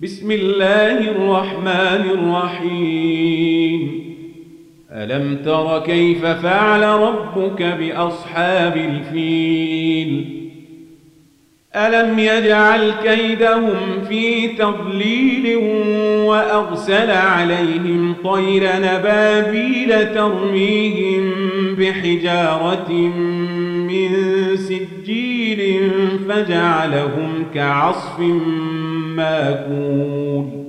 بسم الله الرحمن الرحيم ألم تر كيف فعل ربك بأصحاب الفيل ألم يجعل كيدهم في تضليل وأرسل عليهم طير نبابيل ترميهم بحجارة من سجيل فجعلهم كعصف ماكول